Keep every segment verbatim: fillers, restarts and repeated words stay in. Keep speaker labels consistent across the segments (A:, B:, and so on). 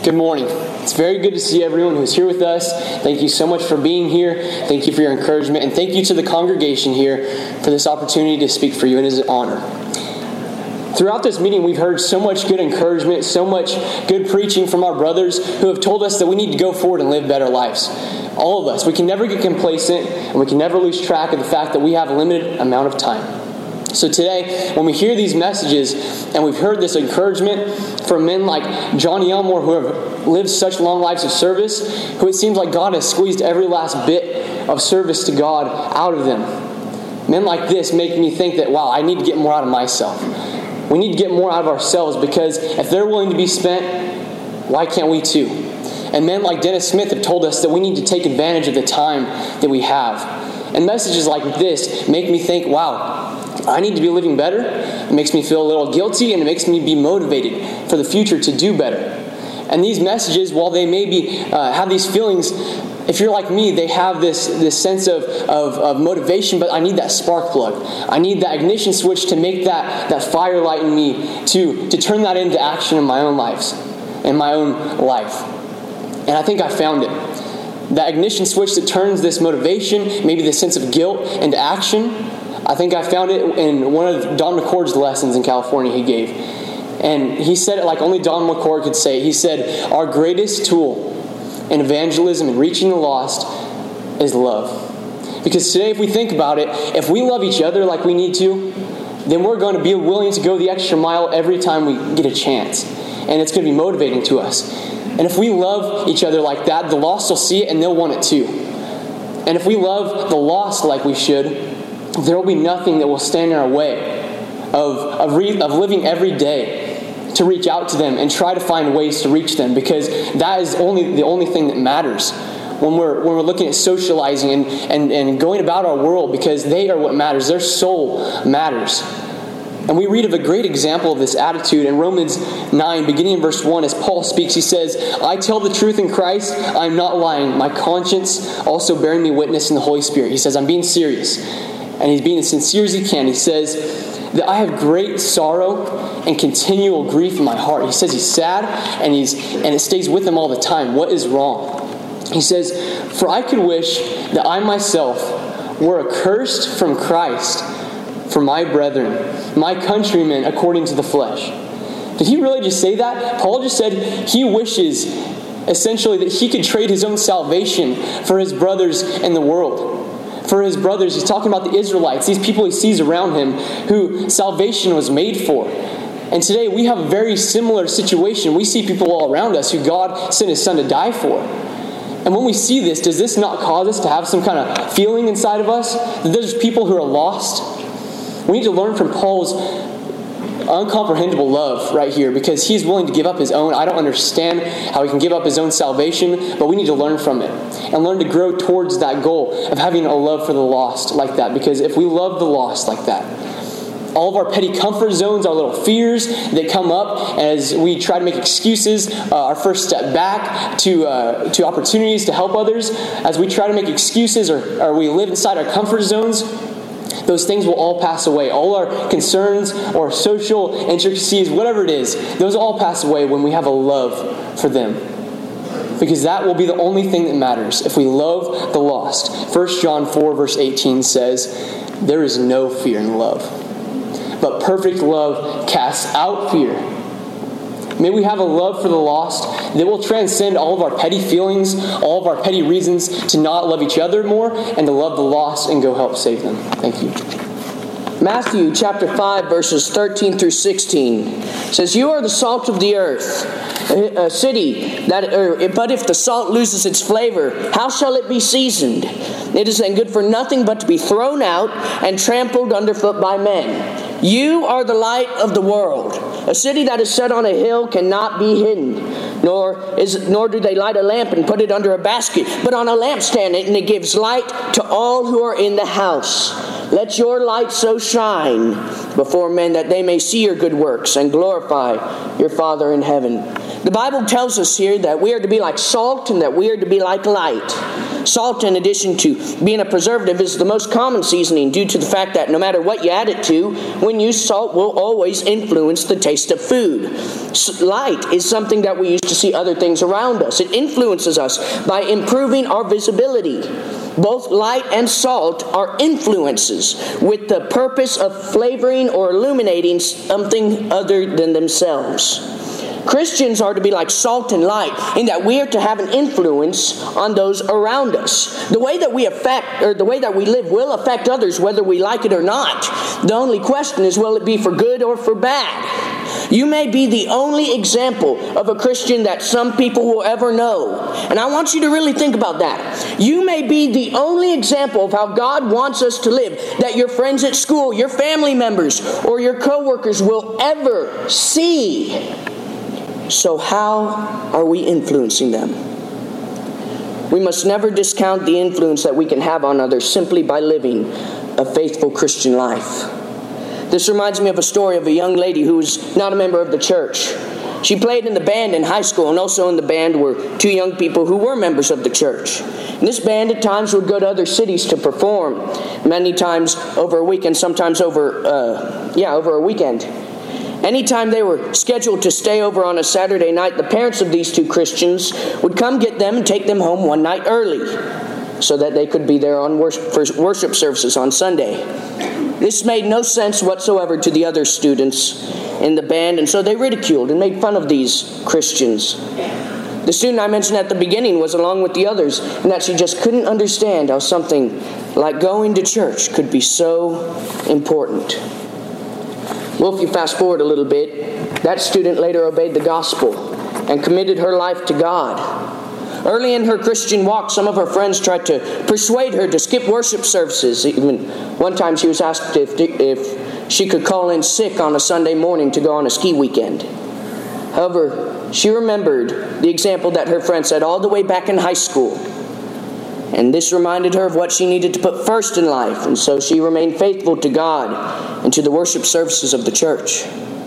A: Good morning. It's very good to see everyone who's here with us. Thank you so much for being here. Thank you for your encouragement. And thank you to the congregation here for this opportunity to speak for you. It is an honor. Throughout this meeting, we've heard so much good encouragement, so much good preaching from our brothers who have told us that we need to go forward and live better lives. All of us. We can never get complacent, and we can never lose track of the fact that we have a limited amount of time. So today, when we hear these messages, and we've heard this encouragement from men like Johnny Elmore, who have lived such long lives of service, who it seems like God has squeezed every last bit of service to God out of them. Men like this make me think that, wow, I need to get more out of myself. We need to get more out of ourselves, because if they're willing to be spent, why can't we too? And men like Dennis Smith have told us that we need to take advantage of the time that we have. And messages like this make me think, wow, I need to be living better. It makes me feel a little guilty, and it makes me be motivated for the future to do better. And these messages, while they maybe uh, have these feelings, if you're like me, they have this, this sense of, of, of motivation, but I need that spark plug. I need that ignition switch to make that, that fire light in me, to, to turn that into action in my own lives, in my own life. And I think I found it. That ignition switch that turns this motivation, maybe the sense of guilt, into action. I think I found it in one of Don McCord's lessons in California he gave. And he said it like only Don McCord could say it. He said, our greatest tool in evangelism and reaching the lost is love. Because today, if we think about it, if we love each other like we need to, then we're going to be willing to go the extra mile every time we get a chance. And it's going to be motivating to us. And if we love each other like that, the lost will see it and they'll want it too. And if we love the lost like we should, there will be nothing that will stand in our way of, of, re, of living every day to reach out to them and try to find ways to reach them, because that is only the only thing that matters when we're when we're looking at socializing and, and, and going about our world, because they are what matters. Their soul matters. And we read of a great example of this attitude in Romans nine, beginning in verse one, as Paul speaks. He says, I tell the truth in Christ, I am not lying. My conscience also bearing me witness in the Holy Spirit. He says, I'm being serious. And he's being as sincere as he can. He says that I have great sorrow and continual grief in my heart. He says he's sad, and he's and it stays with him all the time. What is wrong? He says, for I could wish that I myself were accursed from Christ for my brethren, my countrymen according to the flesh. Did he really just say that? Paul just said he wishes essentially that he could trade his own salvation for his brothers in the world. For his brothers, he's talking about the Israelites, these people he sees around him who salvation was made for. And today we have a very similar situation. We see people all around us who God sent his son to die for. And when we see this, does this not cause us to have some kind of feeling inside of us that there's people who are lost? We need to learn from Paul's uncomprehendable love right here, because he's willing to give up his own. I don't understand how he can give up his own salvation, but we need to learn from it and learn to grow towards that goal of having a love for the lost like that. Because if we love the lost like that, all of our petty comfort zones, our little fears that come up as we try to make excuses, uh, our first step back to uh, to opportunities to help others, as we try to make excuses or, or we live inside our comfort zones, those things will all pass away. All our concerns or social intricacies, whatever it is, those all pass away when we have a love for them. Because that will be the only thing that matters if we love the lost. First John four verse eighteen says, there is no fear in love, but perfect love casts out fear. May we have a love for the lost that will transcend all of our petty feelings, all of our petty reasons to not love each other more, and to love the lost and go help save them. Thank you.
B: Matthew chapter five, verses thirteen through sixteen says, you are the salt of the earth, a city that, or, but if the salt loses its flavor, how shall it be seasoned? It is then good for nothing but to be thrown out and trampled underfoot by men. You are the light of the world. A city that is set on a hill cannot be hidden, nor is nor do they light a lamp and put it under a basket, but on a lampstand, and it gives light to all who are in the house. Let your light so shine before men that they may see your good works and glorify your Father in heaven. The Bible tells us here that we are to be like salt and that we are to be like light. Salt, in addition to being a preservative, is the most common seasoning due to the fact that no matter what you add it to, when used, salt will always influence the taste of food. Light is something that we use to see other things around us. It influences us by improving our visibility. Both light and salt are influences with the purpose of flavoring or illuminating something other than themselves. Christians are to be like salt and light in that we are to have an influence on those around us. The way that we affect, or the way that we live will affect others whether we like it or not. The only question is, will it be for good or for bad? You may be the only example of a Christian that some people will ever know. And I want you to really think about that. You may be the only example of how God wants us to live that your friends at school, your family members, or your co-workers will ever see. So how are we influencing them? We must never discount the influence that we can have on others simply by living a faithful Christian life. This reminds me of a story of a young lady who was not a member of the church. She played in the band in high school, and also in the band were two young people who were members of the church. And this band at times would go to other cities to perform, many times over a weekend, sometimes over, uh, yeah, over a weekend. Anytime they were scheduled to stay over on a Saturday night, the parents of these two Christians would come get them and take them home one night early so that they could be there on worship services on Sunday. This made no sense whatsoever to the other students in the band, and so they ridiculed and made fun of these Christians. The student I mentioned at the beginning was along with the others, and that she just couldn't understand how something like going to church could be so important. Well, if you fast forward a little bit, that student later obeyed the gospel and committed her life to God. Early in her Christian walk, some of her friends tried to persuade her to skip worship services. Even one time she was asked if, if she could call in sick on a Sunday morning to go on a ski weekend. However, she remembered the example that her friend said all the way back in high school. And this reminded her of what she needed to put first in life. And so she remained faithful to God and to the worship services of the church.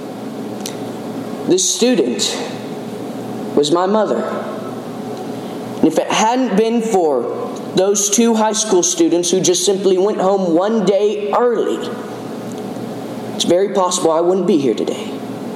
B: This student was my mother. And if it hadn't been for those two high school students who just simply went home one day early, it's very possible I wouldn't be here today.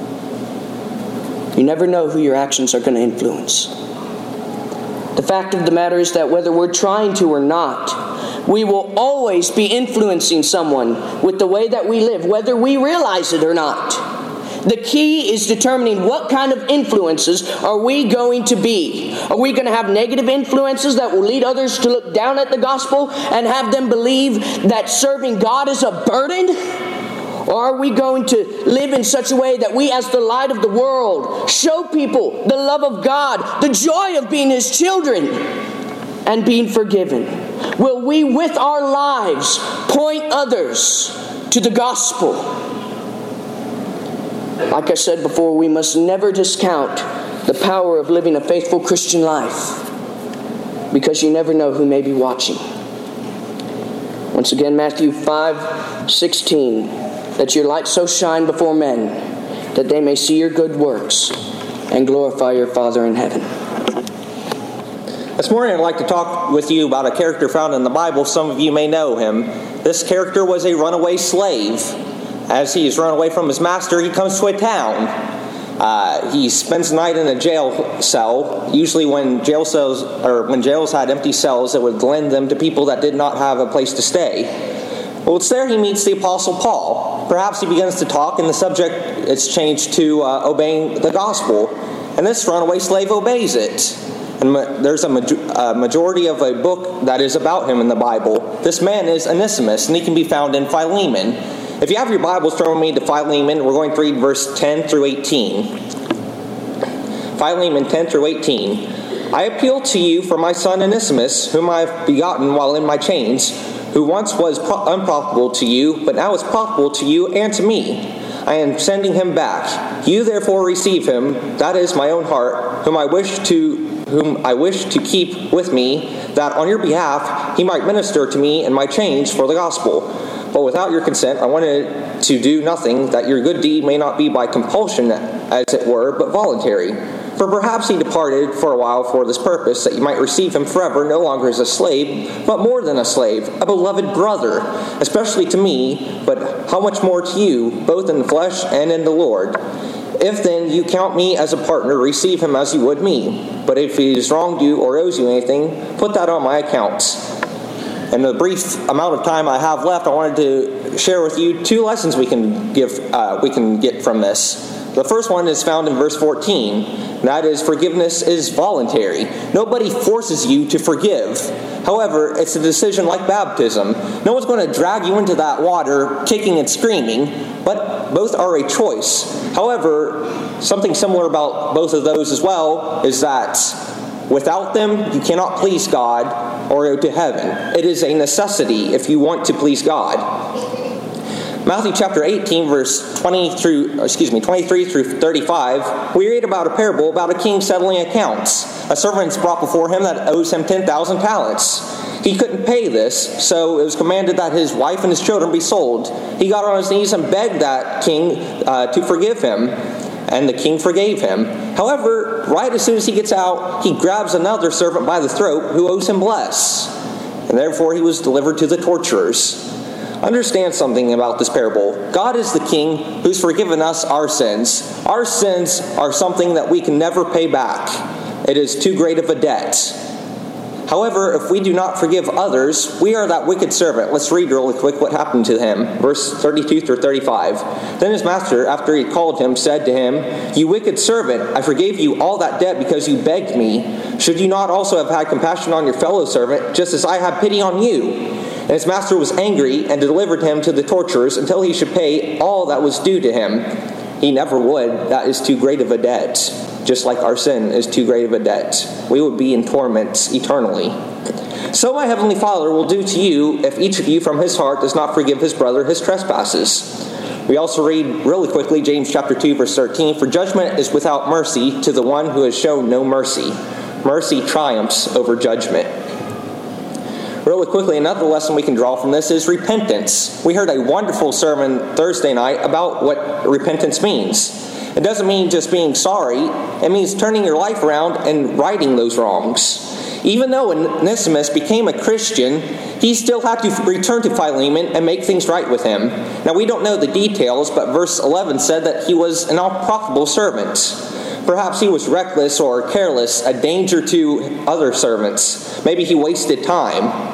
B: You never know who your actions are going to influence. The fact of the matter is that whether we're trying to or not, we will always be influencing someone with the way that we live, whether we realize it or not. The key is determining what kind of influences are we going to be. Are we going to have negative influences that will lead others to look down at the gospel and have them believe that serving God is a burden? Or are we going to live in such a way that we, as the light of the world, show people the love of God, the joy of being His children, and being forgiven? Will we, with our lives, point others to the gospel? Like I said before, we must never discount the power of living a faithful Christian life, because you never know who may be watching. Once again, Matthew five sixteen. That your light so shine before men, that they may see your good works and glorify your Father in heaven.
C: This morning I'd like to talk with you about a character found in the Bible. Some of you may know him. This character was a runaway slave. As he is run away from his master, he comes to a town. Uh, he spends the night in a jail cell. Usually when jail cells or when jails had empty cells, it would lend them to people that did not have a place to stay. Well, it's there he meets the Apostle Paul. Perhaps he begins to talk, and the subject is changed to uh, obeying the gospel. And this runaway slave obeys it. And ma- there's a, ma- a majority of a book that is about him in the Bible. This man is Onesimus, and he can be found in Philemon. If you have your Bibles, turn with me to Philemon. We're going to read verse ten through eighteen. Philemon ten through eighteen. I appeal to you for my son Onesimus, whom I have begotten while in my chains, who once was pro- unprofitable to you, but now is profitable to you and to me. I am sending him back. You therefore receive him, that is my own heart, whom I wish to whom I wish to keep with me, that on your behalf he might minister to me in my chains for the gospel. But without your consent I wanted to do nothing, that your good deed may not be by compulsion, as it were, but voluntary. For perhaps he departed for a while for this purpose, that you might receive him forever, no longer as a slave, but more than a slave, a beloved brother, especially to me, but how much more to you, both in the flesh and in the Lord. If then you count me as a partner, receive him as you would me. But if he has wronged you or owes you anything, put that on my account. In the brief amount of time I have left, I wanted to share with you two lessons we can give, uh, we can get from this. The first one is found in verse fourteen. And that is, forgiveness is voluntary. Nobody forces you to forgive. However, it's a decision like baptism. No one's going to drag you into that water kicking and screaming, but both are a choice. However, something similar about both of those as well is that without them, you cannot please God or go to heaven. It is a necessity if you want to please God. Matthew chapter eighteen, verse twenty through, excuse me, twenty-three through thirty-five, we read about a parable about a king settling accounts. A servant is brought before him that owes him ten thousand talents. He couldn't pay this, so it was commanded that his wife and his children be sold. He got on his knees and begged that king uh, to forgive him, and the king forgave him. However, right as soon as he gets out, he grabs another servant by the throat who owes him less, and therefore he was delivered to the torturers. Understand something about this parable. God is the King who's forgiven us our sins. Our sins are something that we can never pay back. It is too great of a debt. However, if we do not forgive others, we are that wicked servant. Let's read really quick what happened to him. Verse thirty-two through thirty-five. Then his master, after he called him, said to him, "You wicked servant, I forgave you all that debt because you begged me. Should you not also have had compassion on your fellow servant, just as I had pity on you?" And his master was angry and delivered him to the torturers until he should pay all that was due to him. He never would. That is too great of a debt. Just like our sin is too great of a debt. We would be in torments eternally. So my heavenly Father will do to you if each of you from his heart does not forgive his brother his trespasses. We also read really quickly James chapter two verse thirteen. For judgment is without mercy to the one who has shown no mercy. Mercy triumphs over judgment. Really quickly, another lesson we can draw from this is repentance. We heard a wonderful sermon Thursday night about what repentance means. It doesn't mean just being sorry. It means turning your life around and righting those wrongs. Even though Onesimus became a Christian, he still had to return to Philemon and make things right with him. Now, we don't know the details, but verse eleven said that he was an unprofitable servant. Perhaps he was reckless or careless, a danger to other servants. Maybe he wasted time.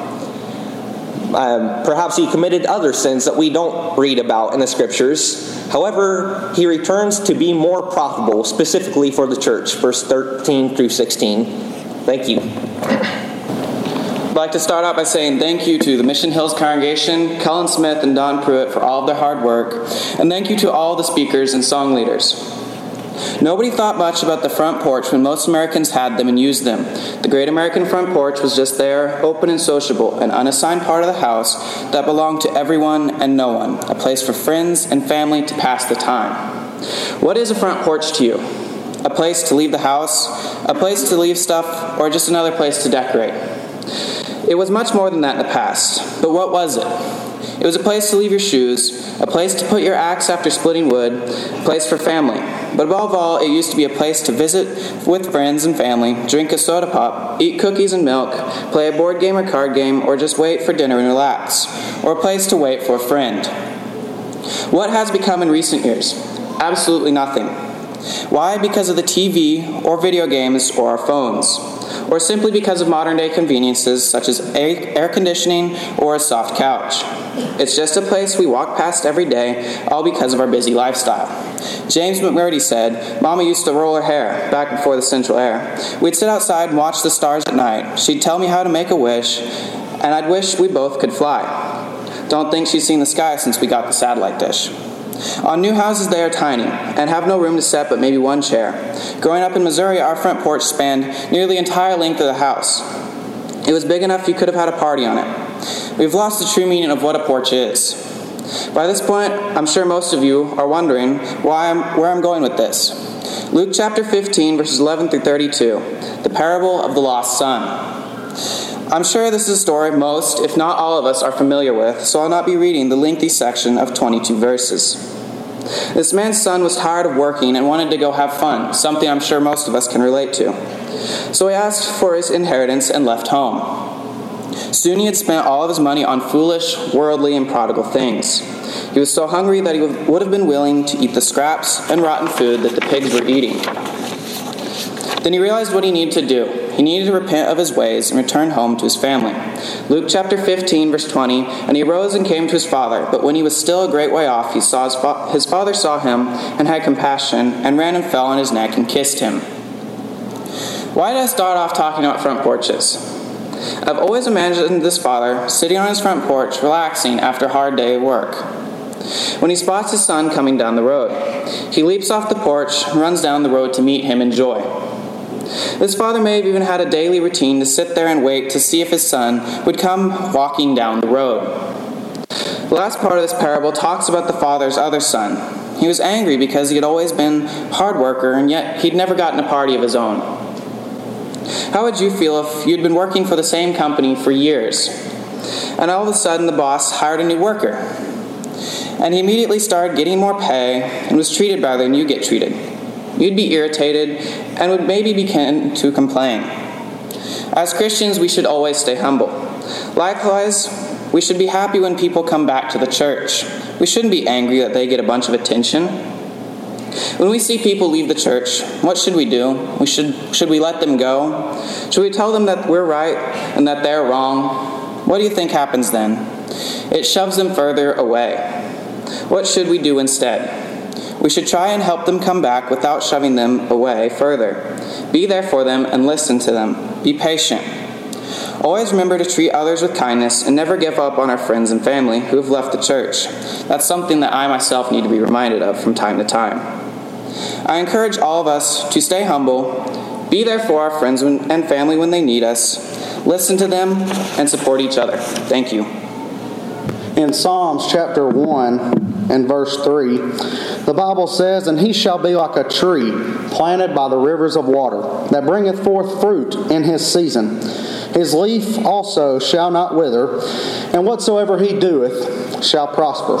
C: Um, perhaps he committed other sins that we don't read about in the scriptures. However, he returns to be more profitable, specifically for the church. Verse thirteen through sixteen. Thank you.
D: I'd like to start out by saying thank you to the Mission Hills congregation, Cullen Smith and Don Pruitt for all of their hard work, and thank you to all the speakers and song leaders. Nobody thought much about the front porch when most Americans had them and used them. The Great American Front Porch was just there, open and sociable, an unassigned part of the house that belonged to everyone and no one, a place for friends and family to pass the time. What is a front porch to you? A place to leave the house, a place to leave stuff, or just another place to decorate? It was much more than that in the past, but what was it? It was a place to leave your shoes, a place to put your axe after splitting wood, a place for family. But above all, it used to be a place to visit with friends and family, drink a soda pop, eat cookies and milk, play a board game or card game, or just wait for dinner and relax, or a place to wait for a friend. What has become in recent years? Absolutely nothing. Why? Because of the T V or video games or our phones, or simply because of modern-day conveniences such as air conditioning or a soft couch. It's just a place we walk past every day, all because of our busy lifestyle. James McMurdy said, "Mama used to roll her hair back before the central air. We'd sit outside and watch the stars at night. She'd tell me how to make a wish, and I'd wish we both could fly. Don't think she's seen the sky since we got the satellite dish." On new houses, they are tiny and have no room to set but maybe one chair. Growing up in Missouri, our front porch spanned nearly the entire length of the house. It was big enough you could have had a party on it. We've lost the true meaning of what a porch is. By this point, I'm sure most of you are wondering why I'm, where I'm going with this. Luke chapter fifteen, verses eleven through thirty-two, the parable of the lost son. I'm sure this is a story most, if not all of us, are familiar with, so I'll not be reading the lengthy section of twenty-two verses. This man's son was tired of working and wanted to go have fun, something I'm sure most of us can relate to. So he asked for his inheritance and left home. Soon he had spent all of his money on foolish, worldly, and prodigal things. He was so hungry that he would have been willing to eat the scraps and rotten food that the pigs were eating. Then he realized what he needed to do. He needed to repent of his ways and return home to his family. Luke chapter fifteen, verse twenty, "And he arose and came to his father, but when he was still a great way off, he saw his, fa- his father saw him and had compassion, and ran and fell on his neck and kissed him." Why did I start off talking about front porches? I've always imagined this father sitting on his front porch, relaxing after a hard day of work. When he spots his son coming down the road, he leaps off the porch and runs down the road to meet him in joy. This father may have even had a daily routine to sit there and wait to see if his son would come walking down the road. The last part of this parable talks about the father's other son. He was angry because he had always been a hard worker, and yet he'd never gotten a party of his own. How would you feel if you'd been working for the same company for years, and all of a sudden the boss hired a new worker, and he immediately started getting more pay and was treated better than you get treated? You'd be irritated and would maybe begin to complain. As Christians, we should always stay humble. Likewise, we should be happy when people come back to the church. We shouldn't be angry that they get a bunch of attention. When we see people leave the church, what should we do? We should, should we let them go? Should we tell them that we're right and that they're wrong? What do you think happens then? It shoves them further away. What should we do instead? We should try and help them come back without shoving them away further. Be there for them and listen to them. Be patient. Always remember to treat others with kindness and never give up on our friends and family who have left the church. That's something that I myself need to be reminded of from time to time. I encourage all of us to stay humble, be there for our friends and family when they need us, listen to them, and support each other. Thank you.
E: In Psalms chapter one and verse three, the Bible says, "And he shall be like a tree planted by the rivers of water, that bringeth forth fruit in his season. His leaf also shall not wither, and whatsoever he doeth shall prosper."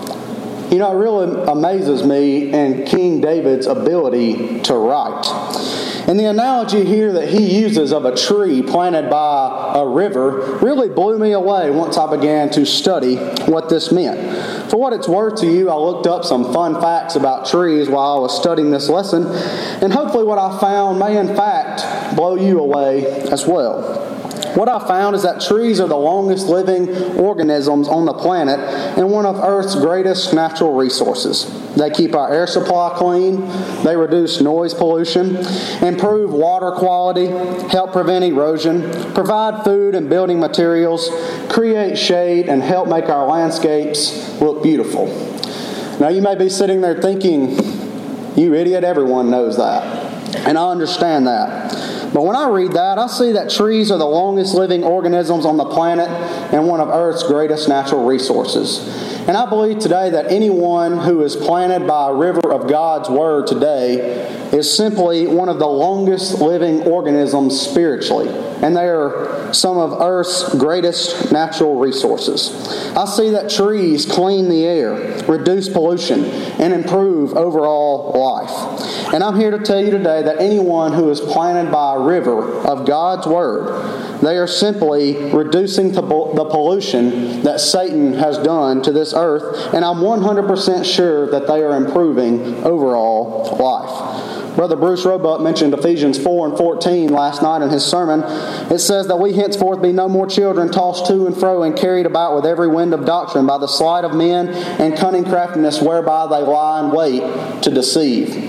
E: You know, it really amazes me in King David's ability to write. And the analogy here that he uses of a tree planted by a river really blew me away once I began to study what this meant. For what it's worth to you, I looked up some fun facts about trees while I was studying this lesson, and hopefully what I found may in fact blow you away as well. What I found is that trees are the longest living organisms on the planet and one of Earth's greatest natural resources. They keep our air supply clean, they reduce noise pollution, improve water quality, help prevent erosion, provide food and building materials, create shade, and help make our landscapes look beautiful. Now you may be sitting there thinking, "You idiot, everyone knows that." And I understand that. But when I read that, I see that trees are the longest living organisms on the planet and one of Earth's greatest natural resources. And I believe today that anyone who is planted by a river of God's Word today is simply one of the longest living organisms spiritually. And they are some of Earth's greatest natural resources. I see that trees clean the air, reduce pollution, and improve overall life. And I'm here to tell you today that anyone who is planted by a river of God's Word, they are simply reducing the pollution that Satan has done to this earth, and I'm one hundred percent sure that they are improving overall life. Brother Bruce Roebuck mentioned Ephesians four and fourteen last night in his sermon. It says that we henceforth be no more children tossed to and fro and carried about with every wind of doctrine by the sleight of men and cunning craftiness whereby they lie in wait to deceive.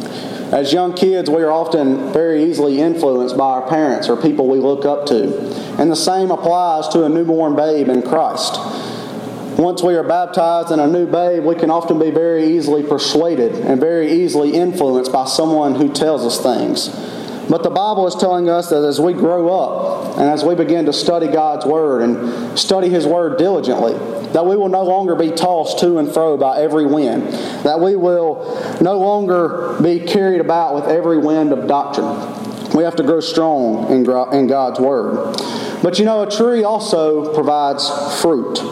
E: As young kids, we are often very easily influenced by our parents or people we look up to. And the same applies to a newborn babe in Christ. Once we are baptized in a new babe, we can often be very easily persuaded and very easily influenced by someone who tells us things. But the Bible is telling us that as we grow up and as we begin to study God's Word and study His Word diligently, that we will no longer be tossed to and fro by every wind, that we will no longer be carried about with every wind of doctrine. We have to grow strong in God's Word. But you know, a tree also provides fruit.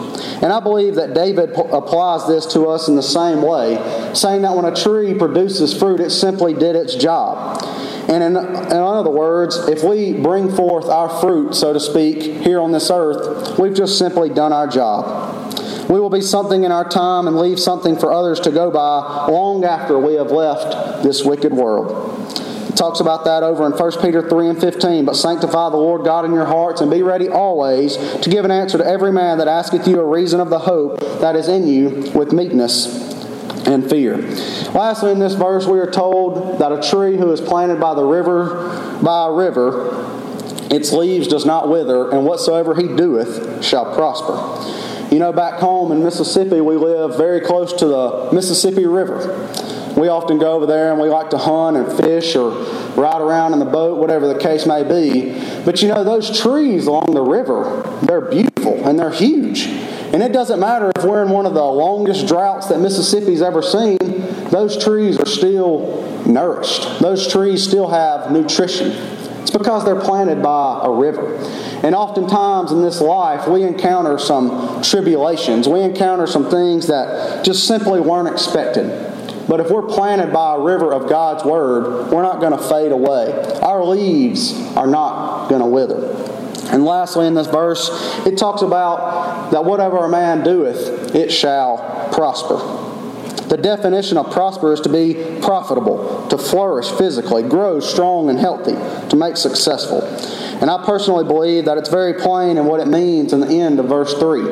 E: And I believe that David p- applies this to us in the same way, saying that when a tree produces fruit, it simply did its job. And in, in other words, if we bring forth our fruit, so to speak, here on this earth, we've just simply done our job. We will be something in our time and leave something for others to go by long after we have left this wicked world. It talks about that over in First Peter three and fifteen. But sanctify the Lord God in your hearts, and be ready always to give an answer to every man that asketh you a reason of the hope that is in you with meekness and fear. Lastly, in this verse, we are told that a tree who is planted by the river, by a river, its leaves does not wither, and whatsoever he doeth shall prosper. You know, back home in Mississippi, we live very close to the Mississippi River. We often go over there and we like to hunt and fish or ride around in the boat, whatever the case may be. But you know, those trees along the river, they're beautiful and they're huge. And it doesn't matter if we're in one of the longest droughts that Mississippi's ever seen, those trees are still nourished. Those trees still have nutrition. It's because they're planted by a river. And oftentimes in this life, we encounter some tribulations. We encounter some things that just simply weren't expected. But if we're planted by a river of God's Word, we're not going to fade away. Our leaves are not going to wither. And lastly, in this verse, it talks about that whatever a man doeth, it shall prosper. The definition of prosper is to be profitable, to flourish physically, grow strong and healthy, to make successful. And I personally believe that it's very plain in what it means in the end of verse three.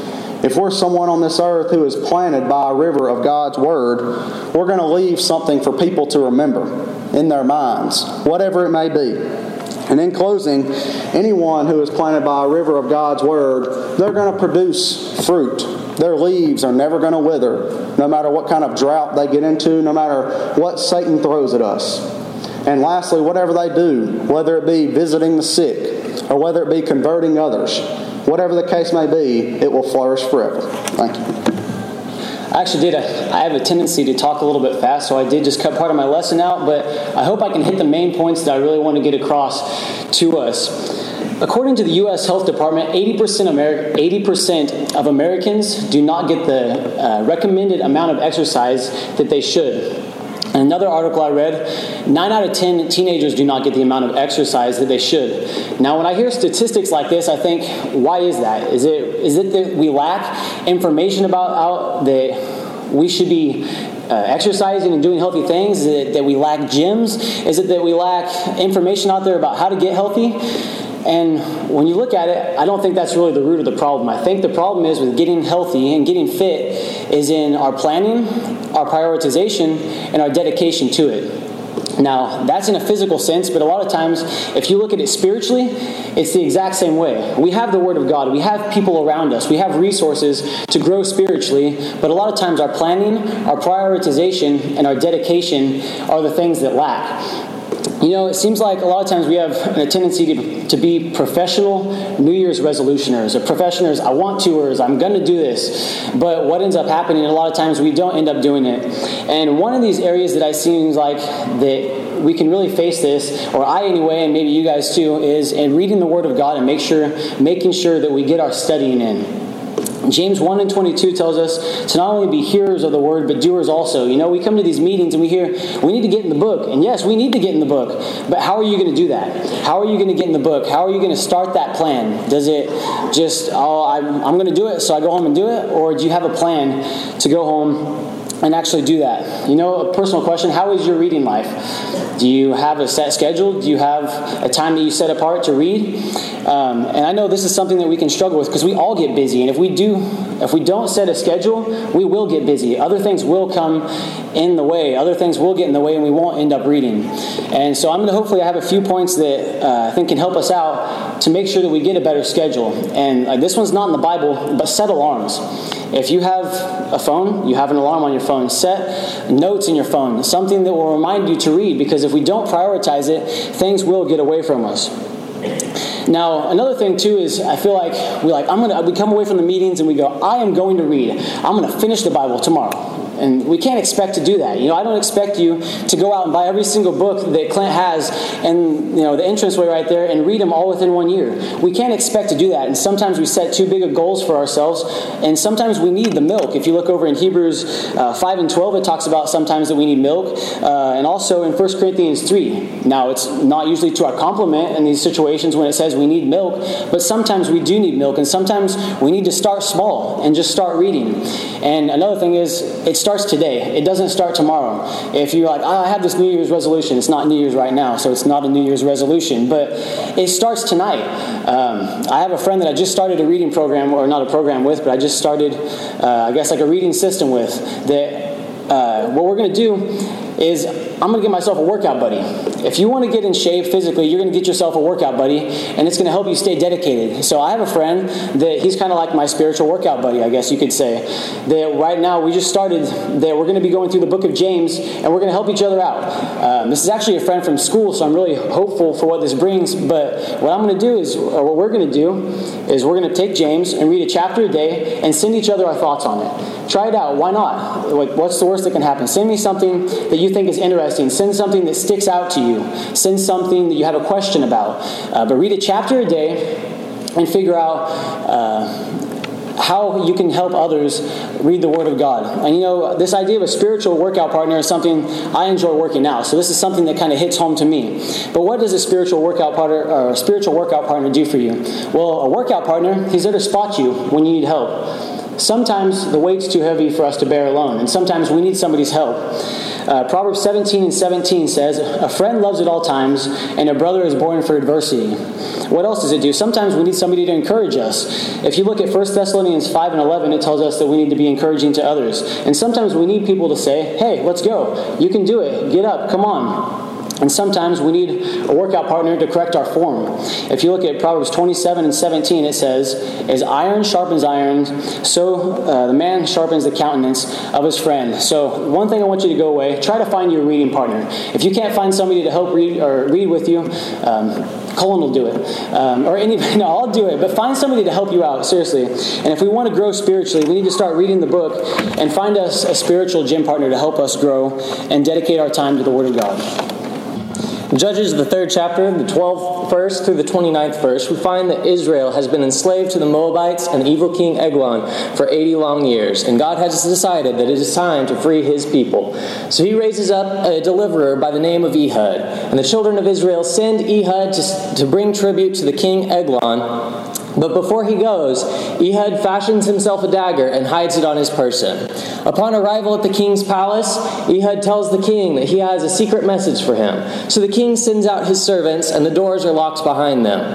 E: If we're someone on this earth who is planted by a river of God's Word, we're going to leave something for people to remember in their minds, whatever it may be. And in closing, anyone who is planted by a river of God's Word, they're going to produce fruit. Their leaves are never going to wither, no matter what kind of drought they get into, no matter what Satan throws at us. And lastly, whatever they do, whether it be visiting the sick or whether it be converting others, whatever the case may be, it will flourish forever. Thank you.
A: I actually did. A, I have a tendency to talk a little bit fast, so I did just cut part of my lesson out, but I hope I can hit the main points that I really want to get across to us. According to the U S Health Department, eighty percent, Ameri- eighty percent of Americans do not get the uh, recommended amount of exercise that they should. In another article I read, nine out of ten teenagers do not get the amount of exercise that they should. Now, when I hear statistics like this, I think, why is that? Is it is it that we lack information about how that we should be uh, exercising and doing healthy things? Is it that we lack gyms? Is it that we lack information out there about how to get healthy? And when you look at it, I don't think that's really the root of the problem. I think the problem is with getting healthy and getting fit is in our planning, our prioritization, and our dedication to it. Now, that's in a physical sense, but a lot of times, if you look at it spiritually, it's the exact same way. We have the Word of God. We have people around us. We have resources to grow spiritually, but a lot of times our planning, our prioritization, and our dedication are the things that lack. You know, it seems like a lot of times we have a tendency to, to be professional New Year's resolutioners, or professionals, I want to, or I'm going to do this. But what ends up happening, a lot of times we don't end up doing it. And one of these areas that I seems like that we can really face this, or I anyway, and maybe you guys too, is in reading the Word of God and make sure, making sure that we get our studying in. James one and twenty-two tells us to not only be hearers of the word, but doers also. You know, we come to these meetings and we hear, we need to get in the book. And yes, we need to get in the book. But how are you going to do that? How are you going to get in the book? How are you going to start that plan? Does it just, oh, I'm, I'm going to do it, so I go home and do it? Or do you have a plan to go home and actually do that? You know, a personal question, how is your reading life? Do you have a set schedule? Do you have a time that you set apart to read? Um, and I know this is something that we can struggle with because we all get busy. And if we do, if we don't set a schedule, we will get busy. Other things will come in the way. Other things will get in the way and we won't end up reading. And so I'm going to hopefully have a few points that uh, I think can help us out to make sure that we get a better schedule. And uh, this one's not in the Bible, but set alarms. If you have a phone, you have an alarm on your phone. Set notes in your phone, something that will remind you to read, because if we don't prioritize it, things will get away from us. Now, another thing too is I feel like we like I'm gonna we come away from the meetings and we go, I am going to read. I'm going to finish the Bible tomorrow. And we can't expect to do that. You know, I don't expect you to go out and buy every single book that Clint has and, you know, the entranceway right there and read them all within one year. We can't expect to do that. And sometimes we set too big of goals for ourselves. And sometimes we need the milk. If you look over in Hebrews uh, five and twelve, it talks about sometimes that we need milk. Uh, and also in First Corinthians three. Now, it's not usually to our compliment in these situations when it says we need milk, but sometimes we do need milk. And sometimes we need to start small and just start reading. And another thing is, it starts today. It doesn't start tomorrow. If you're like, oh, I have this New Year's resolution. It's not New Year's right now, so it's not a New Year's resolution. But it starts tonight. Um, I have a friend that I just started a reading program, or not a program with, but I just started, uh, I guess, like a reading system with. That uh, what we're going to do is I'm going to get myself a workout buddy. If you want to get in shape physically, you're going to get yourself a workout buddy, and it's going to help you stay dedicated. So I have a friend that he's kind of like my spiritual workout buddy, I guess you could say. That right now we just started that we're going to be going through the book of James, and we're going to help each other out. Um, this is actually a friend from school, so I'm really hopeful for what this brings. But what I'm going to do is, or what we're going to do, is we're going to take James and read a chapter a day and send each other our thoughts on it. Try it out. Why not? Like, what's the worst that can happen? Send me something that you think is interesting. Send something that sticks out to you. Send something that you have a question about. Uh, but read a chapter a day and figure out uh, how you can help others read the Word of God. And you know, this idea of a spiritual workout partner is something I enjoy working out. So this is something that kind of hits home to me. But what does a spiritual workout partner or a spiritual workout partner do for you? Well, a workout partner, he's there to spot you when you need help. Sometimes the weight's too heavy for us to bear alone, and sometimes we need somebody's help. Uh, Proverbs seventeen and seventeen says, a friend loves at all times, and a brother is born for adversity. What else does it do? Sometimes we need somebody to encourage us. If you look at First Thessalonians five and eleven, it tells us that we need to be encouraging to others. And sometimes we need people to say, hey, let's go. You can do it. Get up. Come on. And sometimes we need a workout partner to correct our form. If you look at Proverbs twenty-seven and seventeen, it says, as iron sharpens iron, so uh, the man sharpens the countenance of his friend. So one thing I want you to go away, try to find you a reading partner. If you can't find somebody to help read or read with you, um, Colin will do it. Um, or anybody, no, I'll do it. But find somebody to help you out, seriously. And if we want to grow spiritually, we need to start reading the book and find us a spiritual gym partner to help us grow and dedicate our time to the Word of God. Judges, the third chapter, the twelfth verse through the twenty-ninth verse, we find that Israel has been enslaved to the Moabites and evil king Eglon for eighty long years, and God has decided that it is time to free his people. So he raises up a deliverer by the name of Ehud, and the children of Israel send Ehud to, to bring tribute to the king Eglon. But before he goes, Ehud fashions himself a dagger and hides it on his person. Upon arrival at the king's palace, Ehud tells the king that he has a secret message for him. So the king sends out his servants, and the doors are locked behind them.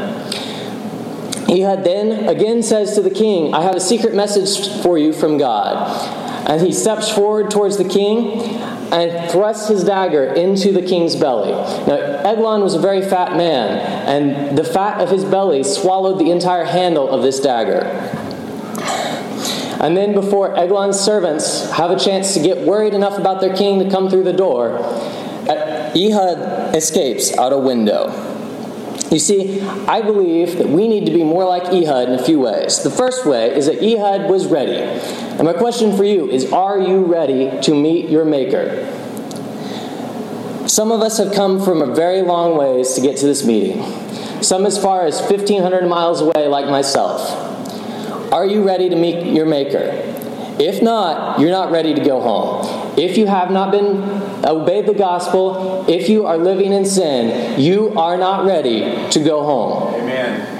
A: Ehud then again says to the king, I have a secret message for you from God. And he steps forward towards the king and thrusts his dagger into the king's belly. Now, Eglon was a very fat man, and the fat of his belly swallowed the entire handle of this dagger. And then before Eglon's servants have a chance to get worried enough about their king to come through the door, Ehud escapes out a window. You see, I believe that we need to be more like Ehud in a few ways. The first way is that Ehud was ready. And my question for you is, are you ready to meet your Maker? Some of us have come from a very long ways to get to this meeting. Some as far as fifteen hundred miles away like myself. Are you ready to meet your Maker? If not, you're not ready to go home. If you have not been obeyed the gospel, if you are living in sin, you are not ready to go home.
F: Amen.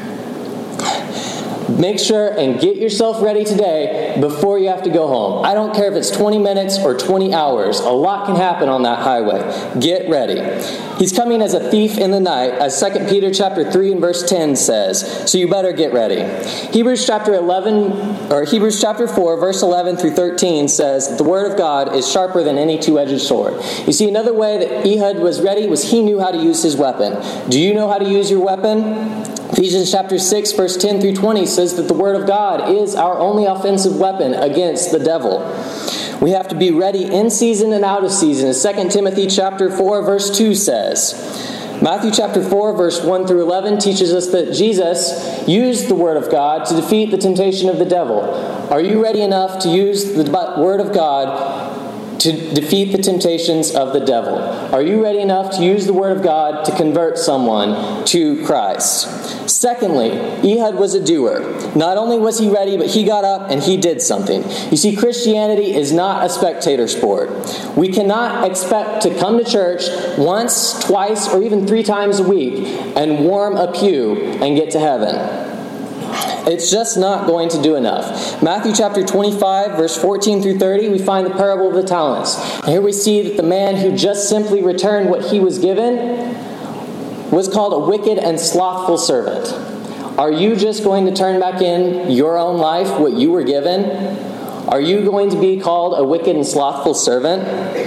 A: Make sure and get yourself ready today before you have to go home. I don't care if it's twenty minutes or twenty hours. A lot can happen on that highway. Get ready. He's coming as a thief in the night, as Second Peter chapter three and verse ten says. So you better get ready. Hebrews chapter eleven or Hebrews chapter four verse eleven through thirteen says the word of God is sharper than any two-edged sword. You see, another way that Ehud was ready was he knew how to use his weapon. Do you know how to use your weapon? Ephesians chapter six, verse ten through twenty says that the Word of God is our only offensive weapon against the devil. We have to be ready in season and out of season, as Second Timothy chapter four, verse two says. Matthew chapter four, verse one through eleven teaches us that Jesus used the Word of God to defeat the temptation of the devil. Are you ready enough to use the Word of God
F: to defeat the temptations of the devil? Are you ready enough to use the Word of God to convert someone to Christ? Secondly, Ehud was a doer. Not only was he ready, but he got up and he did something. You see, Christianity is not a spectator sport. We cannot expect to come to church once, twice, or even three times a week and warm a pew and get to heaven. It's just not going to do enough. Matthew chapter twenty-five, verse fourteen through thirty, we find the parable of the talents. And here we see that the man who just simply returned what he was given was called a wicked and slothful servant. Are you just going to turn back in your own life what you were given? Are you going to be called a wicked and slothful servant?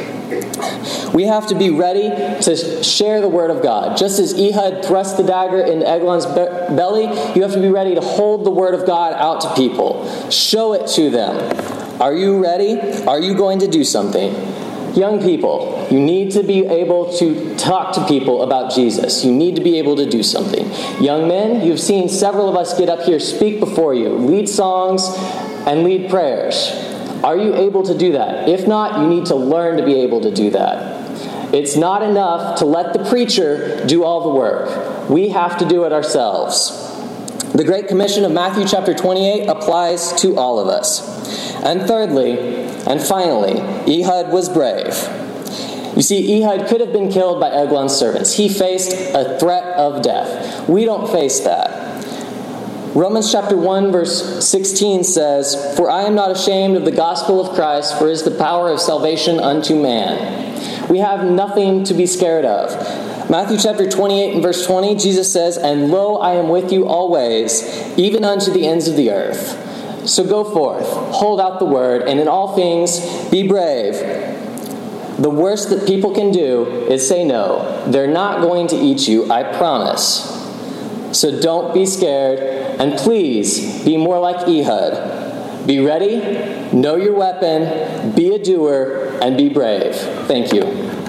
F: We have to be ready to share the Word of God. Just as Ehud thrust the dagger into Eglon's be- belly, you have to be ready to hold the Word of God out to people. Show it to them. Are you ready? Are you going to do something? Young people, you need to be able to talk to people about Jesus. You need to be able to do something. Young men, you've seen several of us get up here, speak before you, lead songs, and lead prayers. Are you able to do that? If not, you need to learn to be able to do that. It's not enough to let the preacher do all the work. We have to do it ourselves. The Great Commission of Matthew chapter twenty-eight applies to all of us. And thirdly, and finally, Ehud was brave. You see, Ehud could have been killed by Eglon's servants. He faced a threat of death. We don't face that. Romans chapter one verse sixteen says, "For I am not ashamed of the gospel of Christ, for it is the power of salvation unto man." We have nothing to be scared of. Matthew chapter twenty-eight and verse twenty, Jesus says, "And lo, I am with you always, even unto the ends of the earth." So go forth, hold out the word, and in all things be brave. The worst that people can do is say no. They're not going to eat you, I promise. So don't be scared, and please be more like Ehud. Be ready, know your weapon, be a doer, and be brave. Thank you.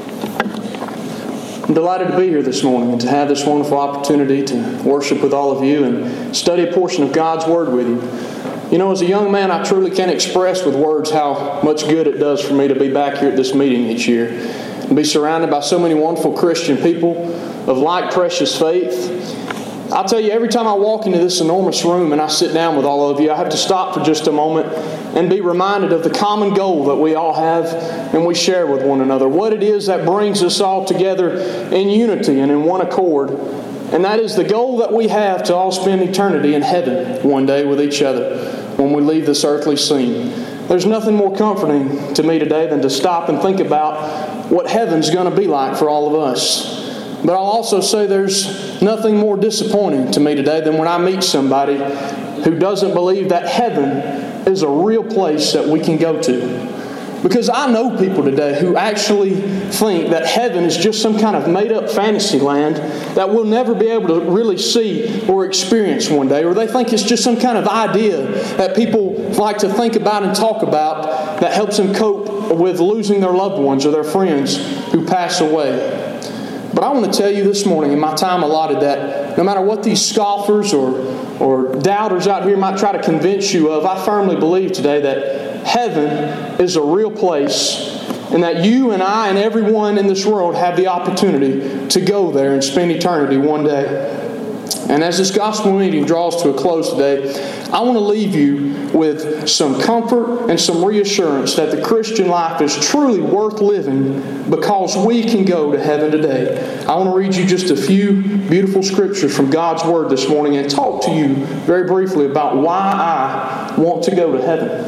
G: I'm delighted to be here this morning and to have this wonderful opportunity to worship with all of you and study a portion of God's Word with you. You know, as a young man, I truly can't express with words how much good it does for me to be back here at this meeting each year and be surrounded by so many wonderful Christian people of like precious faith. I'll tell you, every time I walk into this enormous room and I sit down with all of you, I have to stop for just a moment and be reminded of the common goal that we all have and we share with one another. What it is that brings us all together in unity and in one accord. And that is the goal that we have to all spend eternity in heaven one day with each other when we leave this earthly scene. There's nothing more comforting to me today than to stop and think about what heaven's going to be like for all of us. But I'll also say there's nothing more disappointing to me today than when I meet somebody who doesn't believe that heaven is a real place that we can go to. Because I know people today who actually think that heaven is just some kind of made-up fantasy land that we'll never be able to really see or experience one day. Or they think it's just some kind of idea that people like to think about and talk about that helps them cope with losing their loved ones or their friends who pass away. But I want to tell you this morning in my time allotted that no matter what these scoffers or, or doubters out here might try to convince you of, I firmly believe today that heaven is a real place and that you and I and everyone in this world have the opportunity to go there and spend eternity one day. And as this gospel meeting draws to a close today, I want to leave you with some comfort and some reassurance that the Christian life is truly worth living because we can go to heaven today. I want to read you just a few beautiful scriptures from God's Word this morning and talk to you very briefly about why I want to go to heaven.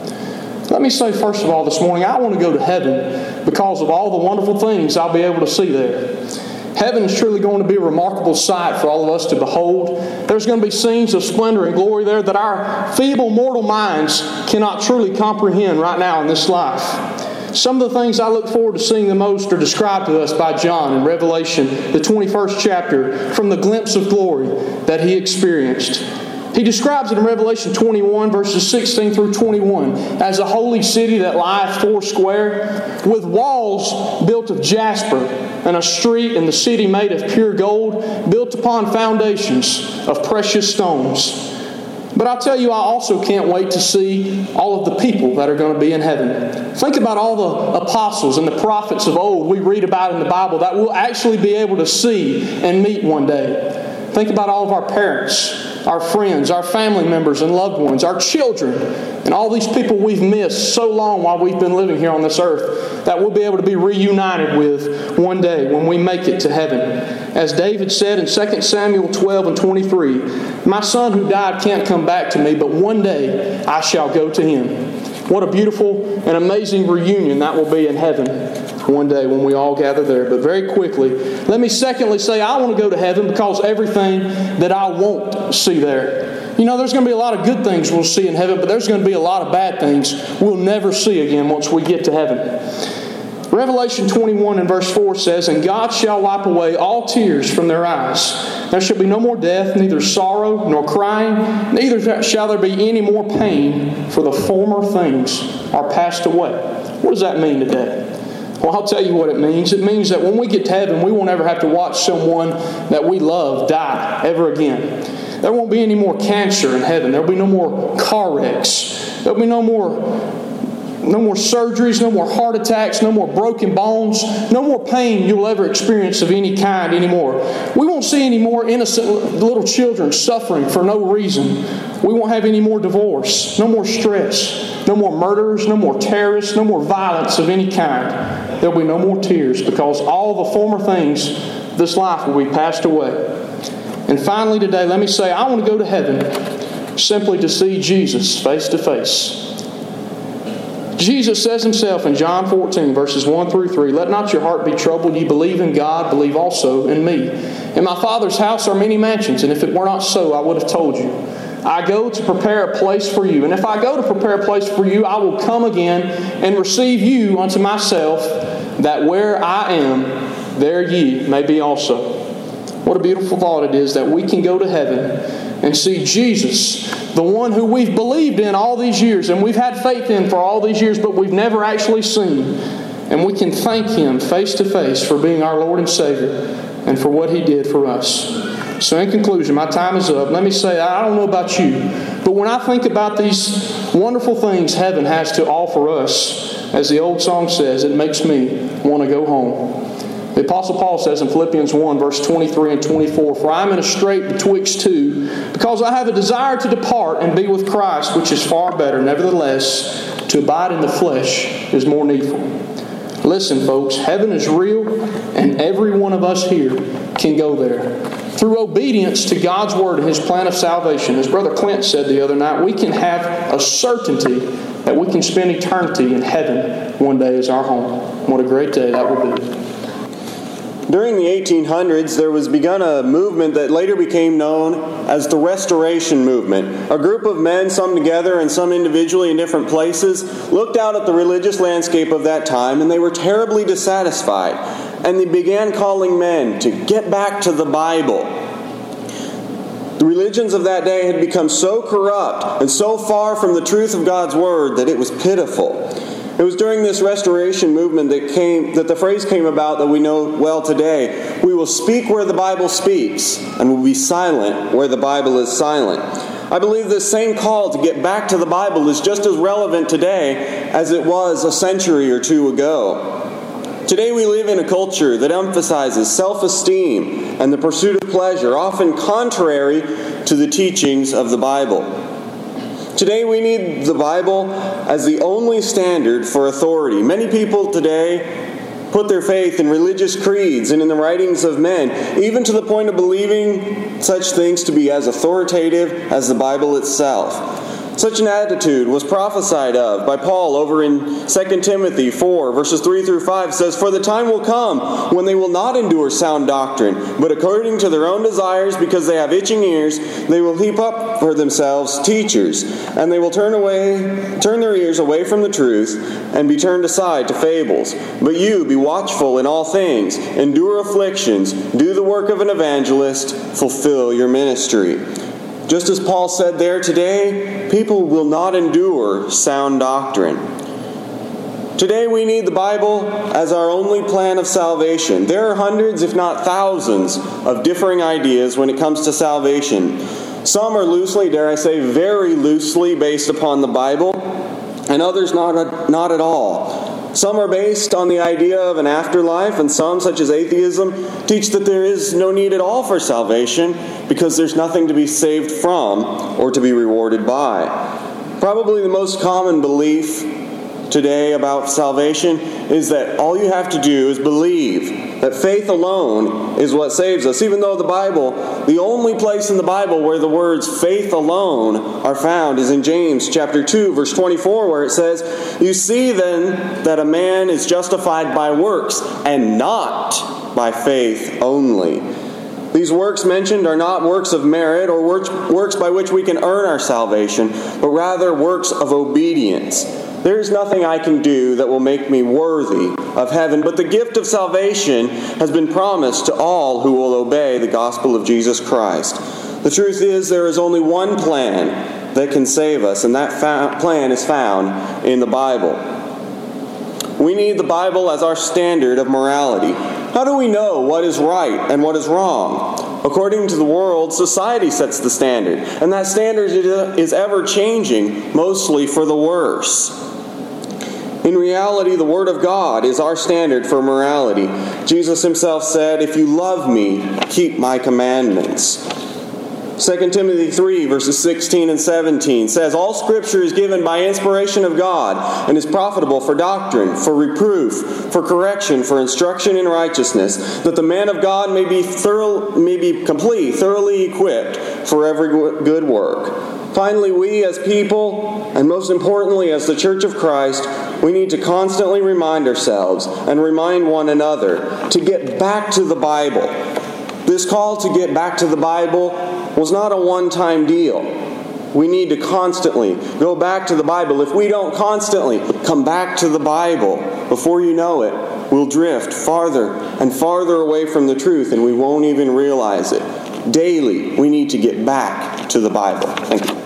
G: Let me say first of all this morning, I want to go to heaven because of all the wonderful things I'll be able to see there. Heaven is truly going to be a remarkable sight for all of us to behold. There's going to be scenes of splendor and glory there that our feeble mortal minds cannot truly comprehend right now in this life. Some of the things I look forward to seeing the most are described to us by John in Revelation, the twenty-first chapter, from the glimpse of glory that he experienced. He describes it in Revelation twenty-one, verses sixteen through twenty-one, as a holy city that lieth foursquare, with walls built of jasper, and a street in the city made of pure gold, built upon foundations of precious stones. But I'll tell you, I also can't wait to see all of the people that are going to be in heaven. Think about all the apostles and the prophets of old we read about in the Bible that we'll actually be able to see and meet one day. Think about all of our parents, our friends, our family members and loved ones, our children, and all these people we've missed so long while we've been living here on this earth that we'll be able to be reunited with one day when we make it to heaven. As David said in Second Samuel twelve and twenty-three, "My son who died can't come back to me, but one day I shall go to him." What a beautiful and amazing reunion that will be in heaven one day when we all gather there. But very quickly, let me secondly say I want to go to heaven because everything that I won't see there. You know, there's going to be a lot of good things we'll see in heaven, but there's going to be a lot of bad things we'll never see again once we get to heaven. Revelation twenty-one and verse four says, "And God shall wipe away all tears from their eyes. There shall be no more death, neither sorrow nor crying, neither shall there be any more pain, for the former things are passed away." What does that mean today? Well, I'll tell you what it means. It means that when we get to heaven, we won't ever have to watch someone that we love die ever again. There won't be any more cancer in heaven. There will be no more car wrecks. There will be no more No more surgeries, no more heart attacks, no more broken bones, no more pain you'll ever experience of any kind anymore. We won't see any more innocent little children suffering for no reason. We won't have any more divorce, no more stress, no more murderers, no more terrorists, no more violence of any kind. There'll be no more tears because all the former things of this life will be passed away. And finally today, let me say, I want to go to heaven simply to see Jesus face to face. Jesus says himself in John fourteen, verses one through three, "Let not your heart be troubled. Ye believe in God, believe also in me. In my Father's house are many mansions, and if it were not so, I would have told you. I go to prepare a place for you. And if I go to prepare a place for you, I will come again and receive you unto myself, that where I am, there ye may be also." What a beautiful thought it is that we can go to heaven and see Jesus, the one who we've believed in all these years and we've had faith in for all these years, but we've never actually seen. And we can thank Him face to face for being our Lord and Savior and for what He did for us. So in conclusion, my time is up. Let me say, I don't know about you, but when I think about these wonderful things heaven has to offer us, as the old song says, it makes me want to go home. The Apostle Paul says in Philippians one, verse twenty-three and twenty-four, "For I am in a strait betwixt two, because I have a desire to depart and be with Christ, which is far better. Nevertheless, to abide in the flesh is more needful." Listen, folks, heaven is real, and every one of us here can go there. Through obedience to God's Word and His plan of salvation, as Brother Clint said the other night, we can have a certainty that we can spend eternity in heaven one day as our home. What a great day that will be.
H: During the eighteen hundreds, there was begun a movement that later became known as the Restoration Movement. A group of men, some together and some individually in different places, looked out at the religious landscape of that time, and they were terribly dissatisfied. And they began calling men to get back to the Bible. The religions of that day had become so corrupt and so far from the truth of God's Word that it was pitiful. It was during this restoration movement that came that the phrase came about that we know well today. We will speak where the Bible speaks, and will be silent where the Bible is silent. I believe this same call to get back to the Bible is just as relevant today as it was a century or two ago. Today we live in a culture that emphasizes self-esteem and the pursuit of pleasure, often contrary to the teachings of the Bible. Today we need the Bible as the only standard for authority. Many people today put their faith in religious creeds and in the writings of men, even to the point of believing such things to be as authoritative as the Bible itself. Such an attitude was prophesied of by Paul over in Second Timothy four, verses three through five. It says, "For the time will come when they will not endure sound doctrine, but according to their own desires, because they have itching ears, they will heap up for themselves teachers, and they will turn away, turn their ears away from the truth, and be turned aside to fables. But you, be watchful in all things, endure afflictions, do the work of an evangelist, fulfill your ministry." Just as Paul said there, today, people will not endure sound doctrine. Today we need the Bible as our only plan of salvation. There are hundreds, if not thousands, of differing ideas when it comes to salvation. Some are loosely, dare I say, very loosely based upon the Bible, and others not, not at all. Some are based on the idea of an afterlife, and some, such as atheism, teach that there is no need at all for salvation because there's nothing to be saved from or to be rewarded by. Probably the most common belief today about salvation is that all you have to do is believe, that faith alone is what saves us. Even though the Bible, the only place in the Bible where the words faith alone are found is in James chapter two, verse twenty-four, where it says, "You see then that a man is justified by works and not by faith only." These works mentioned are not works of merit or works, works by which we can earn our salvation, but rather works of obedience. There is nothing I can do that will make me worthy of heaven, but the gift of salvation has been promised to all who will obey the gospel of Jesus Christ. The truth is, there is only one plan that can save us, and that fa- plan is found in the Bible. We need the Bible as our standard of morality. How do we know what is right and what is wrong? According to the world, society sets the standard, and that standard is ever changing, mostly for the worse. In reality, the Word of God is our standard for morality. Jesus himself said, "If you love me, keep my commandments." Second Timothy three, verses sixteen and seventeen says, "All Scripture is given by inspiration of God and is profitable for doctrine, for reproof, for correction, for instruction in righteousness, that the man of God may be thorough, may be complete, thoroughly equipped for every good work." Finally, we as people, and most importantly as the Church of Christ, we need to constantly remind ourselves and remind one another to get back to the Bible. This call to get back to the Bible was not a one-time deal. We need to constantly go back to the Bible. If we don't constantly come back to the Bible, before you know it, we'll drift farther and farther away from the truth, and we won't even realize it. Daily, we need to get back to the Bible. Thank you.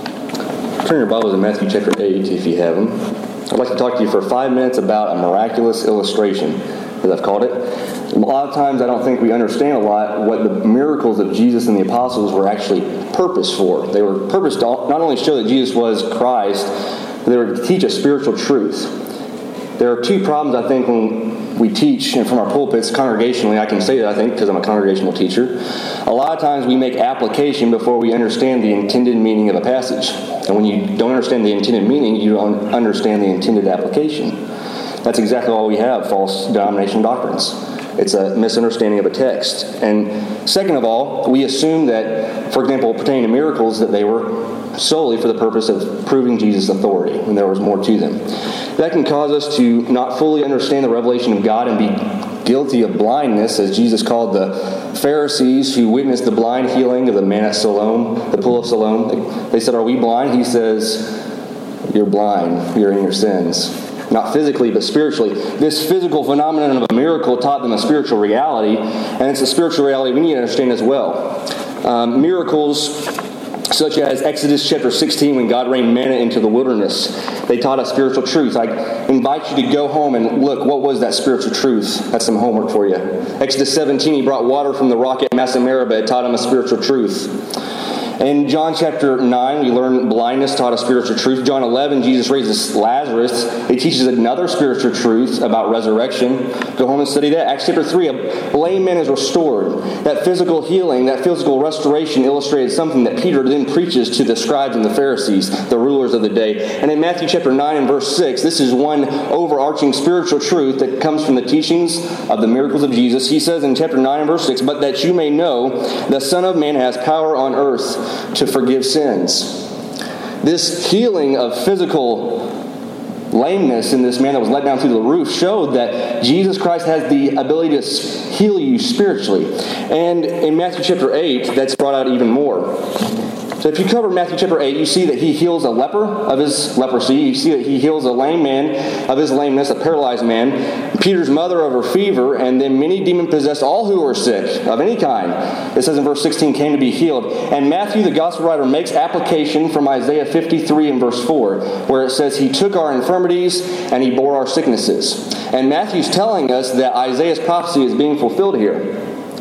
I: Turn your Bibles to Matthew chapter eight, if you have them. I'd like to talk to you for five minutes about a miraculous illustration, as I've called it. A lot of times I don't think we understand a lot what the miracles of Jesus and the apostles were actually purposed for. They were purposed to not only show that Jesus was Christ, but they were to teach a spiritual truth. There are two problems, I think, when we teach, and from our pulpits congregationally, I can say that, I think, because I'm a congregational teacher. A lot of times we make application before we understand the intended meaning of a passage. And when you don't understand the intended meaning, you don't understand the intended application. That's exactly all we have, false denomination doctrines. It's a misunderstanding of a text. And second of all, we assume that, for example, pertaining to miracles, that they were solely for the purpose of proving Jesus' authority, when there was more to them. That can cause us to not fully understand the revelation of God and be guilty of blindness, as Jesus called the Pharisees who witnessed the blind healing of the man at Siloam, the pool of Siloam. They said, "Are we blind?" He says, "You're blind. You're in your sins." Not physically, but spiritually. This physical phenomenon of a miracle taught them a spiritual reality, and it's a spiritual reality we need to understand as well. Um, miracles such as Exodus chapter sixteen, when God rained manna into the wilderness, they taught us spiritual truth. I invite you to go home and look, what was that spiritual truth? That's some homework for you. Exodus seventeen, he brought water from the rock at Massa Meribah. It taught him a spiritual truth. In John chapter nine, we learn blindness taught a spiritual truth. John eleven, Jesus raises Lazarus. It teaches another spiritual truth about resurrection. Go home and study that. Acts chapter three, a lame man is restored. That physical healing, that physical restoration illustrated something that Peter then preaches to the scribes and the Pharisees, the rulers of the day. And in Matthew chapter nine and verse six, this is one overarching spiritual truth that comes from the teachings of the miracles of Jesus. He says in chapter nine and verse six, "But that you may know, the Son of Man has power on earth to forgive sins." This healing of physical lameness in this man that was let down through the roof showed that Jesus Christ has the ability to heal you spiritually. And in Matthew chapter eight, that's brought out even more. So if you cover Matthew chapter eight, you see that he heals a leper of his leprosy. You see that he heals a lame man of his lameness, a paralyzed man. Peter's mother of her fever, and then many demon-possessed, all who were sick of any kind. It says in verse sixteen, came to be healed. And Matthew, the gospel writer, makes application from Isaiah fifty-three and verse four, where it says, "He took our infirmities and he bore our sicknesses." And Matthew's telling us that Isaiah's prophecy is being fulfilled here.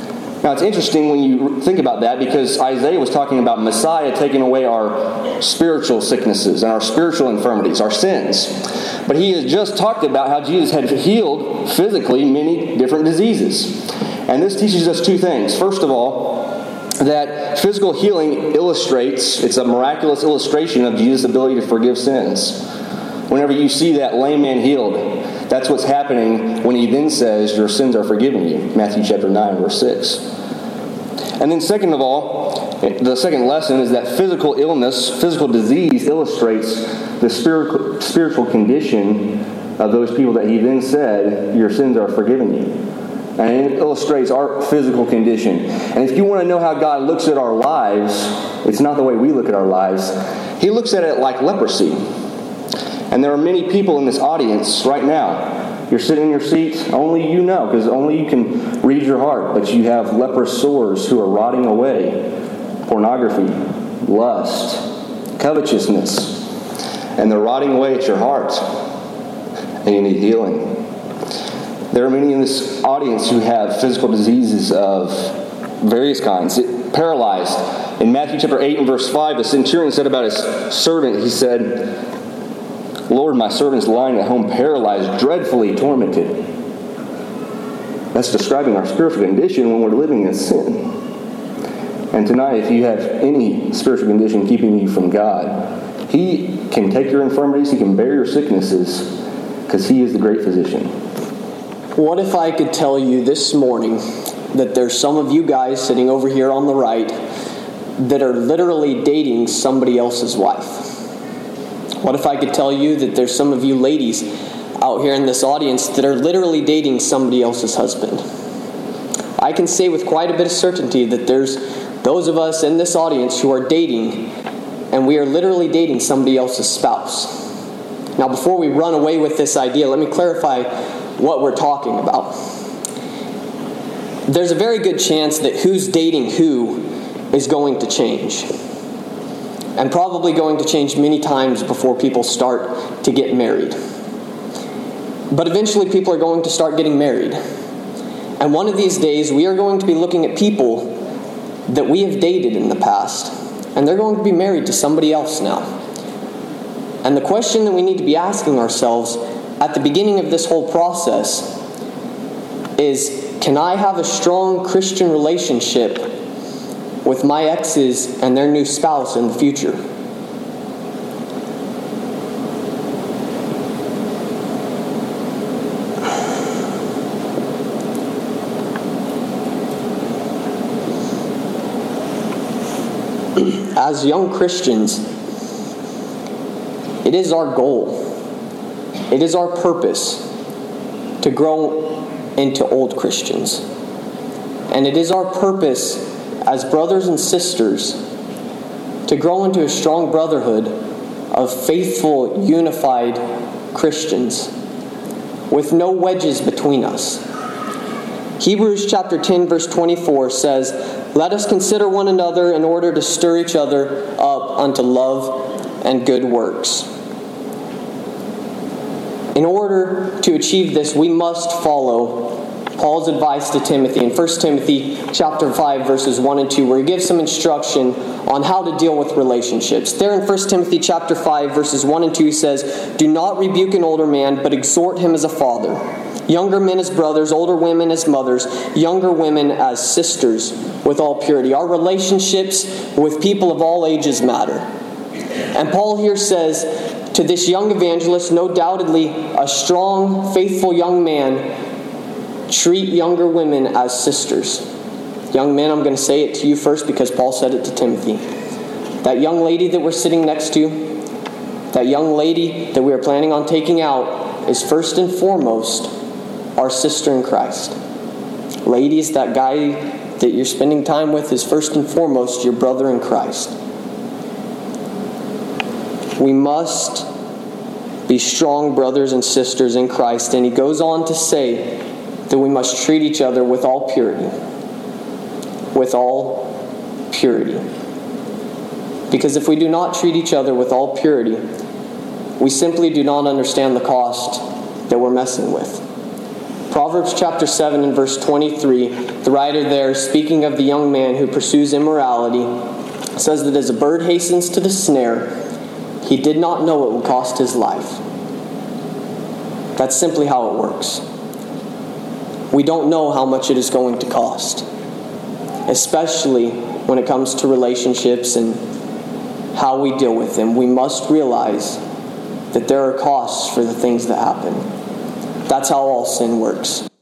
I: Now, it's interesting when you think about that because Isaiah was talking about Messiah taking away our spiritual sicknesses and our spiritual infirmities, our sins. But he has just talked about how Jesus had healed physically many different diseases. And this teaches us two things. First of all, that physical healing illustrates, it's a miraculous illustration of Jesus' ability to forgive sins. Whenever you see that lame man healed, that's what's happening when he then says, your sins are forgiven you. Matthew chapter nine, verse six. And then second of all, the second lesson is that physical illness, physical disease illustrates the spiritual, spiritual condition of those people that he then said, your sins are forgiven you. And it illustrates our physical condition. And if you want to know how God looks at our lives, it's not the way we look at our lives. He looks at it like leprosy. And there are many people in this audience right now. You're sitting in your seats, only you know, because only you can read your heart. But you have leprous sores who are rotting away. Pornography, lust, covetousness. And they're rotting away at your heart. And you need healing. There are many in this audience who have physical diseases of various kinds. It, paralyzed. In Matthew chapter eight and verse five, the centurion said about his servant, he said, Lord, my servant's lying at home paralyzed, dreadfully tormented. That's describing our spiritual condition when we're living in sin. And tonight, if you have any spiritual condition keeping you from God, He can take your infirmities, He can bear your sicknesses, because He is the great physician.
B: What if I could tell you this morning that there's some of you guys sitting over here on the right that are literally dating somebody else's wife? What if I could tell you that there's some of you ladies out here in this audience that are literally dating somebody else's husband? I can say with quite a bit of certainty that there's those of us in this audience who are dating, and we are literally dating somebody else's spouse. Now, before we run away with this idea, let me clarify what we're talking about. There's a very good chance that who's dating who is going to change. And probably going to change many times before people start to get married. But eventually people are going to start getting married. And one of these days we are going to be looking at people that we have dated in the past. And they're going to be married to somebody else now. And the question that we need to be asking ourselves at the beginning of this whole process is, can I have a strong Christian relationship with my exes and their new spouse in the future? As young Christians, it is our goal, it is our purpose to grow into old Christians. And it is our purpose as brothers and sisters to grow into a strong brotherhood of faithful, unified Christians with no wedges between us. Hebrews chapter ten verse twenty-four says, "Let us consider one another in order to stir each other up unto love and good works." In order to achieve this, we must follow Paul's advice to Timothy in First Timothy chapter five verses one and two, where he gives some instruction on how to deal with relationships. There in First Timothy chapter five verses one and two, he says, "Do not rebuke an older man, but exhort him as a father. Younger men as brothers, older women as mothers, younger women as sisters, with all purity." Our relationships with people of all ages matter. And Paul here says to this young evangelist, no doubtedly a strong, faithful young man, treat younger women as sisters. Young men, I'm going to say it to you first because Paul said it to Timothy. That young lady that we're sitting next to, that young lady that we are planning on taking out, is first and foremost our sister in Christ. Ladies, that guy that you're spending time with is first and foremost your brother in Christ. We must be strong brothers and sisters in Christ. And he goes on to say that we must treat each other with all purity. With all purity. Because if we do not treat each other with all purity, we simply do not understand the cost that we're messing with.
A: Proverbs chapter seven and verse twenty-three, the writer there, speaking of the young man who pursues immorality, says that as a bird hastens to the snare, he did not know it would cost his life. That's simply how it works. We don't know how much it is going to cost, especially when it comes to relationships and how we deal with them. We must realize that there are costs for the things that happen. That's how all sin works.